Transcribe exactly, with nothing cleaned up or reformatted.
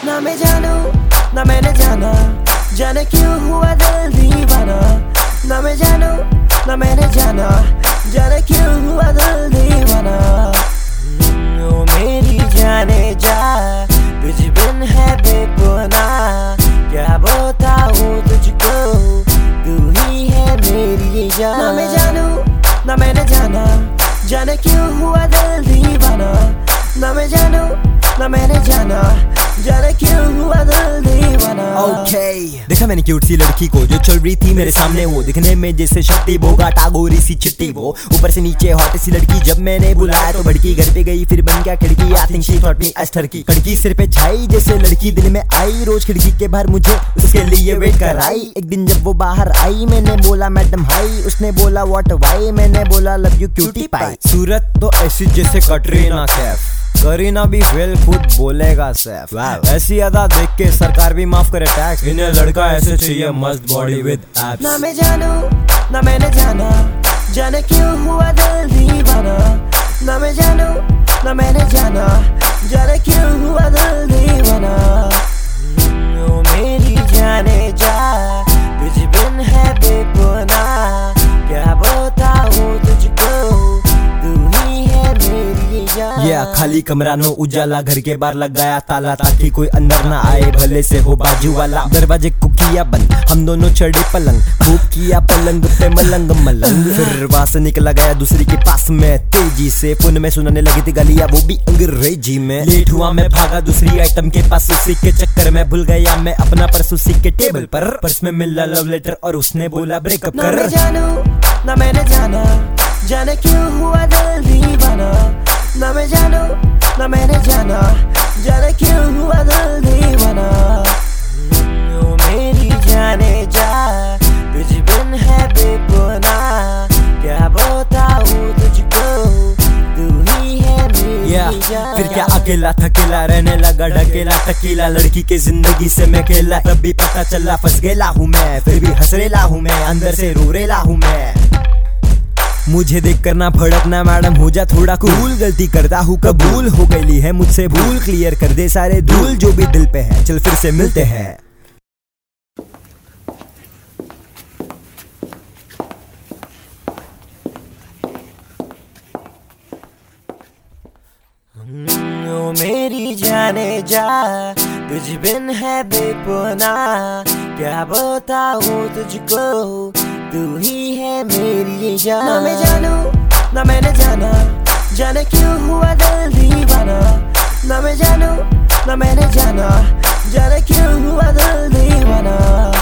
ना मैं जानू ना मैंने जाना, जाने क्यों हुआ दिल दीवाना। ना मैं जानू ना मैंने जाना, जाने क्यों हुआ दिल दीवाना। ओ मेरी जाने जा, तुझ बिन है बेपना, क्या बताऊं तुझको, तू ही है मेरी जान। ना मैं जानू ना मैंने जाना, जाने क्यों हुआ दिल दीवाना। ना मैं जानू ना मैंने जाना, जाने क्यों हुआ दिल दीवाना। okay. देखा मैंने क्यूट सी लड़की को जो चल रही थी मेरे सामने, वो दिखने में जैसे शक्ति बोगा टागोरी सी चिट्टी, वो ऊपर से नीचे हॉट सी लड़की। जब मैंने बुलाया तो भड़की, घर पे गई फिर बन गया खिड़की। I think she thought me Esther की खिड़की सिर पे छाई, जैसे लड़की दिल में आई। रोज खिड़की के बाहर मुझे उसके लिए वेट कर आई। एक दिन जब वो बाहर आई मैंने बोला मैडम हाई, उसने बोला व्हाट वाई, मैंने बोला लव यू क्यूटी पाई। सूरत तो ऐसी जैसे कटरीना कैफ, करीना भी फेल खुद बोलेगा सैफ। ऐसी अदा देख के सरकार भी माफ करे टैक्स, इन्हें लड़का ऐसे चाहिए मस्त बॉडी विद एब्स। ना मैं जानू ना मैंने जाना, जाने क्यों हुआ दिल दीवाना। ना मैं जानू ना मैंने जाना, जाने क्यों हुआ दिल दीवाना। ओ मेरी जाने जा, तुझ बिन है बेपना, क्या बताऊं तुझको, तू ही है मेरी जान। या yeah, खाली कमरा नो उजाला, घर के बाहर लगाया ताला ताकि कोई अंदर ना आए, भले से हो बाजू वाला। दरवाजे को किया बंद, हम दोनों चढ़े पलंग, खूब किया पलंग पे मलंग मलंग। फिर वहां से निकला गया दूसरी के पास में तेजी से, फोन में सुनाने लगी थी गालियां वो भी अंग्रेजी में। लेट हुआ मैं भागा दूसरी आइटम के पास, उसी के चक्कर में भूल गया मैं अपना पर्स उसी के टेबल पर। पर्स में मिला लव लेटर और उसने बोला ब्रेकअप कर। ना मैं जानू ना मैंने जाना, जाने क्यों हुआ दिल दीवाना। ना मैं जानू ना मैंने जाना, जाने क्यों हुआ दिल दीवाना। ओ मेरी जाने जा, तुझ बिन है बेपना, क्या बताऊं तुझको, तू ही है मेरी yeah. जान। फिर क्या अकेला थकेला रहने लगा ढकेला टकीला, लड़की की जिंदगी से मैं खेला, तब भी पता चला फंस गेला हूँ मैं। फिर भी हंसरेला हूँ मैं, अंदर से रोरेला हूँ मैं। मुझे देख कर ना भड़कना मैडम, हो जा थोड़ा कूल, गलती करता हूँ कबूल, हो गई है मुझसे भूल, क्लियर कर दे सारे धूल जो भी दिल पे है, चल फिर से मिलते हैं। ओ मेरी जाने जा, तुझ बिन है बेपना, क्या बताऊं तुझको, तू ही है मेरी जान। ना मैं जानू ना मैंने जाना, जाने क्यों हुआ दिल दीवाना। ना मैं जानू ना मैंने जाना, जाने क्यों हुआ दिल दीवाना।